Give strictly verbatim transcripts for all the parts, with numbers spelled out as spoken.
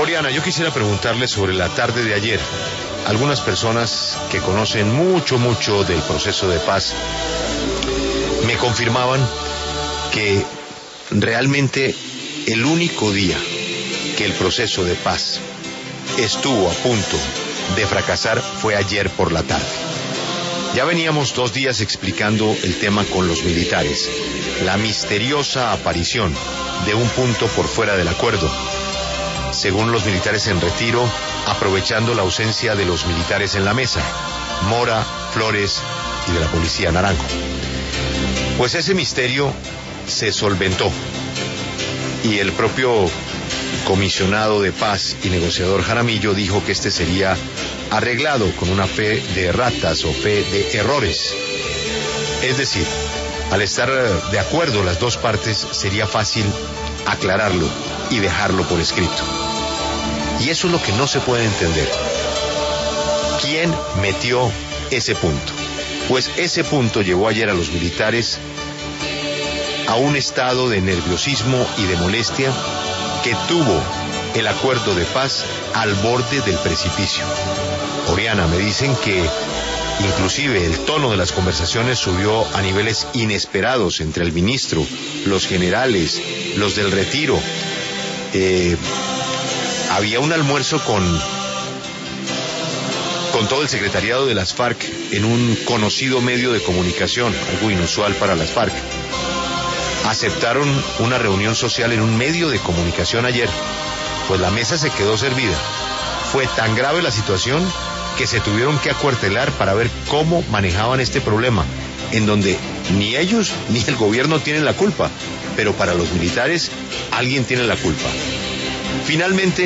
Oriana, yo quisiera preguntarle sobre la tarde de ayer. Algunas personas que conocen mucho, mucho del proceso de paz me confirmaban que realmente el único día que el proceso de paz estuvo a punto de fracasar fue ayer por la tarde. Ya veníamos dos días explicando el tema con los militares, la misteriosa aparición de un punto por fuera del acuerdo, según los militares en retiro, aprovechando la ausencia de los militares en la mesa, Mora, Flores y de la Policía Naranjo. Pues ese misterio se solventó y el propio comisionado de paz y negociador Jaramillo dijo que este sería arreglado con una fe de erratas o fe de errores. Es decir, al estar de acuerdo las dos partes, sería fácil aclararlo y dejarlo por escrito. Y eso es lo que no se puede entender. ¿Quién metió ese punto? Pues ese punto llevó ayer a los militares a un estado de nerviosismo y de molestia que tuvo el acuerdo de paz al borde del precipicio. Oriana, me dicen que inclusive el tono de las conversaciones subió a niveles inesperados entre el ministro, los generales, los del retiro. Eh, había un almuerzo con, con todo el secretariado de las FARC en un conocido medio de comunicación, algo inusual para las FARC. Aceptaron una reunión social en un medio de comunicación ayer, pues la mesa se quedó servida. Fue tan grave la situación que se tuvieron que acuartelar para ver cómo manejaban este problema, en donde ni ellos ni el gobierno tienen la culpa, pero para los militares alguien tiene la culpa. Finalmente,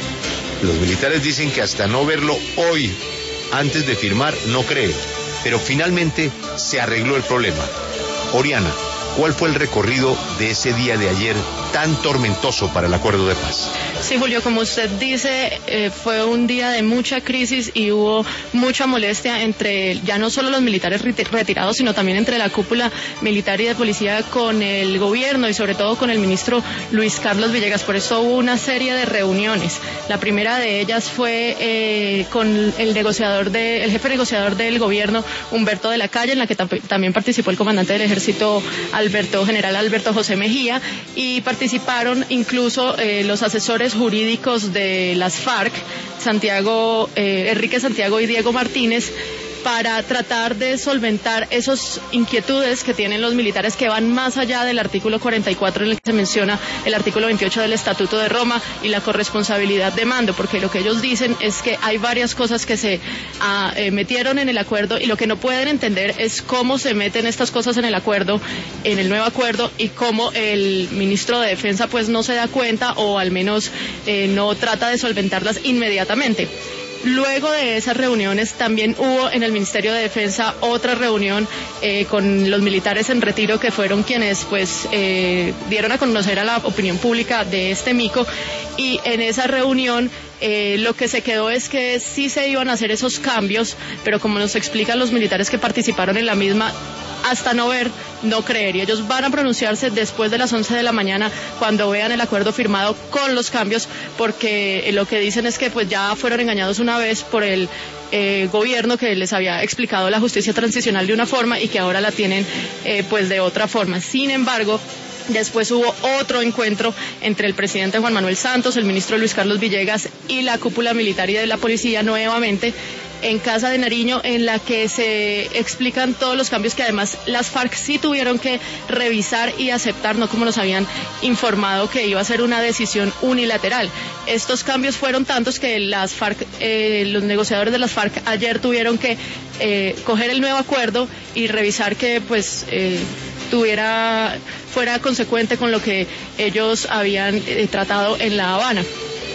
los militares dicen que hasta no verlo hoy, antes de firmar, no creen, pero finalmente se arregló el problema. Oriana, ¿cuál fue el recorrido de ese día de ayer tan tormentoso para el acuerdo de paz? Sí, Julio, como usted dice, eh, fue un día de mucha crisis y hubo mucha molestia entre ya no solo los militares retirados, sino también entre la cúpula militar y de policía con el gobierno y sobre todo con el ministro Luis Carlos Villegas. Por eso hubo una serie de reuniones. La primera de ellas fue eh, con el negociador de, el jefe negociador del gobierno, Humberto de la Calle, en la que también participó el comandante del ejército, Alberto, general Alberto José Mejía, y participaron incluso eh, los asesores jurídicos de las FARC, Santiago, eh, Enrique Santiago y Diego Martínez, para tratar de solventar esas inquietudes que tienen los militares que van más allá del artículo cuarenta y cuatro en el que se menciona el artículo veintiocho del Estatuto de Roma y la corresponsabilidad de mando, porque lo que ellos dicen es que hay varias cosas que se ah, eh, metieron en el acuerdo y lo que no pueden entender es cómo se meten estas cosas en el acuerdo, en el nuevo acuerdo, y cómo el ministro de Defensa pues no se da cuenta o al menos eh, no trata de solventarlas inmediatamente. Luego de esas reuniones también hubo en el Ministerio de Defensa otra reunión eh, con los militares en retiro, que fueron quienes pues eh, dieron a conocer a la opinión pública de este mico, y en esa reunión eh, lo que se quedó es que sí se iban a hacer esos cambios, pero como nos explican los militares que participaron en la misma, hasta no ver, no creer, y ellos van a pronunciarse después de las once de la mañana cuando vean el acuerdo firmado con los cambios, porque lo que dicen es que pues ya fueron engañados una vez por el eh, gobierno, que les había explicado la justicia transicional de una forma y que ahora la tienen eh, pues de otra forma. Sin embargo, después hubo otro encuentro entre el presidente Juan Manuel Santos, el ministro Luis Carlos Villegas y la cúpula militar y de la policía nuevamente en Casa de Nariño, en la que se explican todos los cambios que además las FARC sí tuvieron que revisar y aceptar, no como nos habían informado que iba a ser una decisión unilateral. Estos cambios fueron tantos que las FARC, eh, los negociadores de las FARC ayer tuvieron que eh, coger el nuevo acuerdo y revisar que pues eh, tuviera, fuera consecuente con lo que ellos habían eh, tratado en La Habana.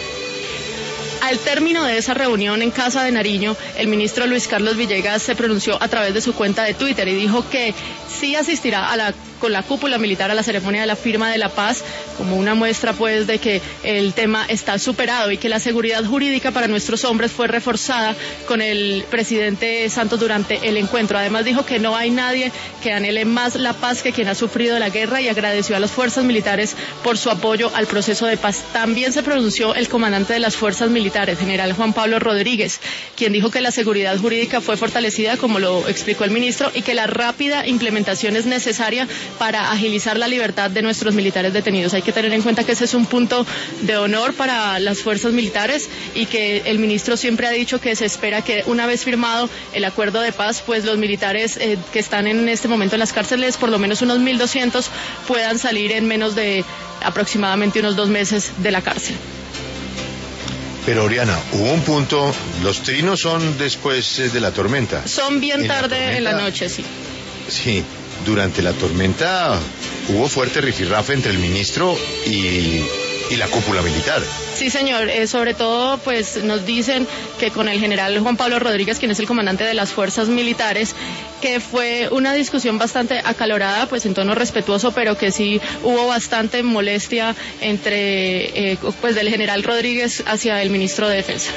Al término de esa reunión en Casa de Nariño, el ministro Luis Carlos Villegas se pronunció a través de su cuenta de Twitter y dijo que sí asistirá a la con la cúpula militar a la ceremonia de la firma de la paz, como una muestra pues de que el tema está superado y que la seguridad jurídica para nuestros hombres fue reforzada con el presidente Santos durante el encuentro. Además dijo que no hay nadie que anhele más la paz que quien ha sufrido la guerra y agradeció a las fuerzas militares por su apoyo al proceso de paz. También se pronunció el comandante de las fuerzas militares, general Juan Pablo Rodríguez, quien dijo que la seguridad jurídica fue fortalecida, como lo explicó el ministro, y que la rápida implementación es necesaria para agilizar la libertad de nuestros militares detenidos. Hay que tener en cuenta que ese es un punto de honor para las fuerzas militares y que el ministro siempre ha dicho que se espera que una vez firmado el acuerdo de paz, pues los militares eh, que están en este momento en las cárceles, por lo menos unos mil doscientos, puedan salir en menos de aproximadamente unos dos meses de la cárcel. Pero Oriana, hubo un punto, los trinos son después de la tormenta. Son bien en tarde la en la noche, sí. Sí, durante la tormenta hubo fuerte rifirrafe entre el ministro y, y la cúpula militar. Sí, señor, eh, sobre todo pues nos dicen que con el general Juan Pablo Rodríguez, quien es el comandante de las fuerzas militares, que fue una discusión bastante acalorada, pues en tono respetuoso, pero que sí hubo bastante molestia entre eh, pues del general Rodríguez hacia el ministro de Defensa.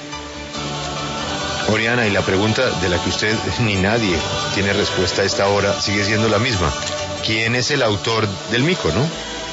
Oriana, y la pregunta de la que usted ni nadie tiene respuesta a esta hora sigue siendo la misma. ¿Quién es el autor del mico, no?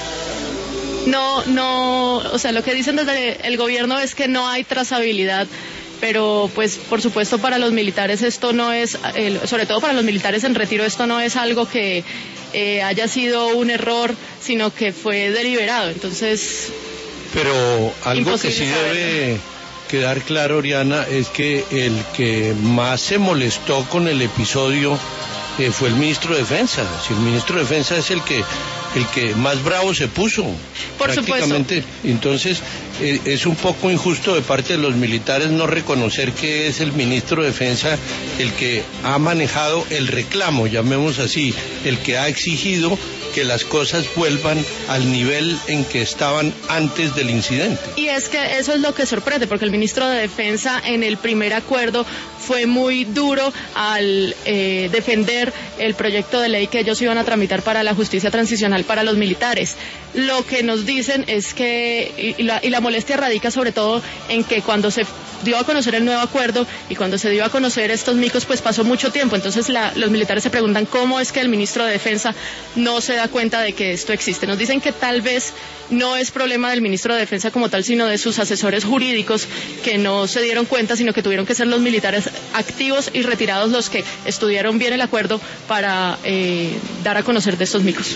No, no, o sea, lo que dicen desde el gobierno es que no hay trazabilidad, pero pues por supuesto para los militares esto no es, eh, sobre todo para los militares en retiro, esto no es algo que eh, haya sido un error, sino que fue deliberado, entonces... Pero algo que sí saberlo. Debe quedar claro, Oriana, es que el que más se molestó con el episodio eh, fue el ministro de Defensa. Si el ministro de Defensa es el que el que más bravo se puso, por prácticamente. Supuesto. Entonces eh, es un poco injusto de parte de los militares no reconocer que es el ministro de Defensa el que ha manejado el reclamo, llamemos así, el que ha exigido que las cosas vuelvan al nivel en que estaban antes del incidente. Y es que eso es lo que sorprende, porque el ministro de Defensa en el primer acuerdo fue muy duro al eh, defender el proyecto de ley que ellos iban a tramitar para la justicia transicional para los militares. Lo que nos dicen es que, y la, y la molestia radica sobre todo en que cuando se dio a conocer el nuevo acuerdo y cuando se dio a conocer estos micos, pues pasó mucho tiempo. Entonces la, los militares se preguntan cómo es que el ministro de Defensa no se da cuenta de que esto existe. Nos dicen que tal vez no es problema del ministro de Defensa como tal, sino de sus asesores jurídicos que no se dieron cuenta, sino que tuvieron que ser los militares activos y retirados los que estudiaron bien el acuerdo para eh, dar a conocer de estos micos.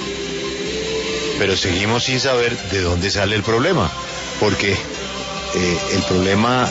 Pero seguimos sin saber de dónde sale el problema, porque eh, el problema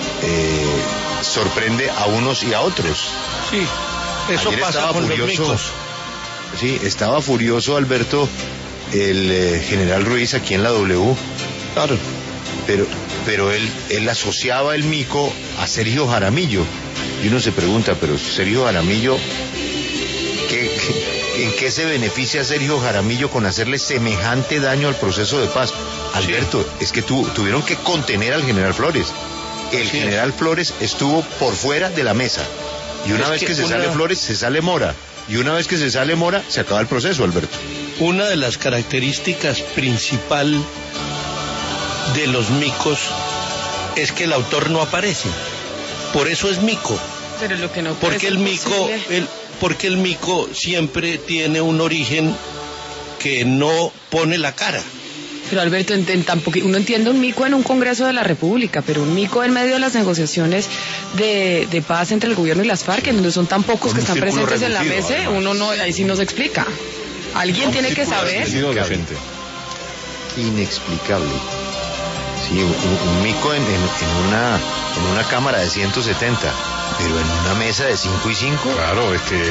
eh, sorprende a unos y a otros. Sí, eso Ayer pasa con furioso, los micos. Sí, estaba furioso, Alberto, el eh, general Ruiz aquí en la W. Claro. Pero, pero él, él asociaba el mico a Sergio Jaramillo. Y uno se pregunta, pero Sergio Jaramillo, ¿qué, qué, ¿en qué se beneficia Sergio Jaramillo con hacerle semejante daño al proceso de paz? Alberto, sí. Es que tu, tuvieron que contener al general Flores. El sí. general Flores estuvo por fuera de la mesa. Y una es vez que, que se una... sale Flores, se sale Mora. Y una vez que se sale Mora, se acaba el proceso, Alberto. Una de las características principal de los micos es que el autor no aparece. Por eso es mico. Pero lo que no porque el mico, el, porque el mico siempre tiene un origen que no pone la cara. Pero Alberto, en, en, tampoco, uno entiende un mico en un Congreso de la República, pero un mico en medio de las negociaciones de, de paz entre el gobierno y las FARC, en donde son tan pocos que están presentes en la mesa, además. Uno no, ahí sí nos explica. Alguien tiene que saber. Inexplicable. Sí, un, un mico en, en, en, una, en una cámara de ciento setenta, pero en una mesa de cinco y cinco. Claro, es que...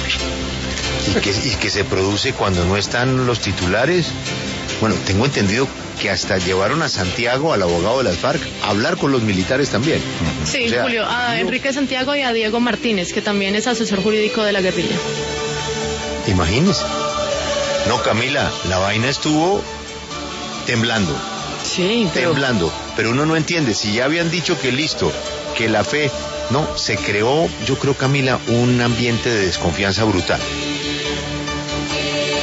Y que, y que se produce cuando no están los titulares. Bueno, tengo entendido que hasta llevaron a Santiago, al abogado de las FARC, a hablar con los militares también. Sí, o sea, Julio, a Enrique Santiago y a Diego Martínez, que también es asesor jurídico de la guerrilla. Imagínese. No, Camila, la vaina estuvo temblando. Sí, pero... Temblando, pero uno no entiende, si ya habían dicho que listo, que la fe, no, se creó, yo creo, Camila, un ambiente de desconfianza brutal.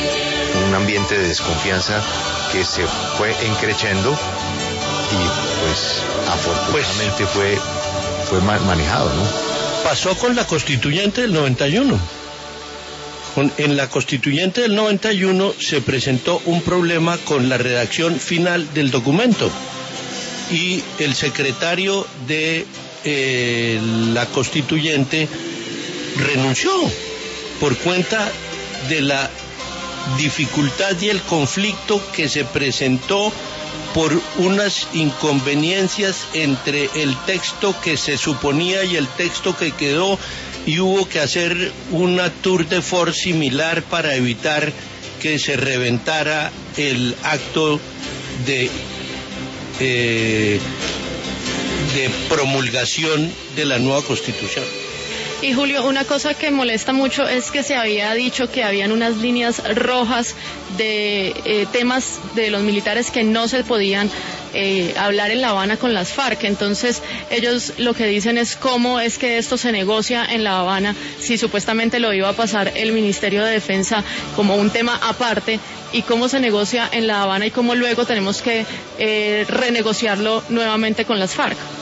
un ambiente de desconfianza que se fue encrechendo y pues afortunadamente pues, fue, fue manejado, ¿no? Pasó con la constituyente del noventa y uno. En la constituyente del noventa y uno se presentó un problema con la redacción final del documento y el secretario de eh, la constituyente renunció por cuenta de la dificultad y el conflicto que se presentó por unas inconveniencias entre el texto que se suponía y el texto que quedó, y hubo que hacer una tour de force similar para evitar que se reventara el acto de, eh, de promulgación de la nueva Constitución. Y Julio, una cosa que molesta mucho es que se había dicho que habían unas líneas rojas de eh, temas de los militares que no se podían eh, hablar en La Habana con las FARC. Entonces ellos lo que dicen es cómo es que esto se negocia en La Habana si supuestamente lo iba a pasar el Ministerio de Defensa como un tema aparte, y cómo se negocia en La Habana y cómo luego tenemos que eh, renegociarlo nuevamente con las FARC.